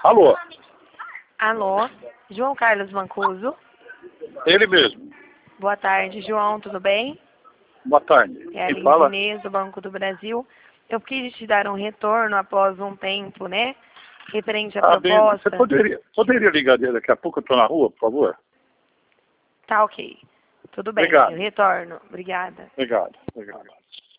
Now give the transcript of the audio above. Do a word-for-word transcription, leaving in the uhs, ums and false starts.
Alô? Alô, João Carlos Mancuso. Ele mesmo. Boa tarde, João, tudo bem? Boa tarde. É a Quem Aline fala? Diniz, do Banco do Brasil. Eu quis te dar um retorno após um tempo, né? Referente à Ah, bem, proposta. você poderia, poderia ligar daqui a pouco? Eu estou na rua, por favor? Tá ok. Tudo bem, Obrigado. eu retorno. Obrigada. Obrigado. Obrigado.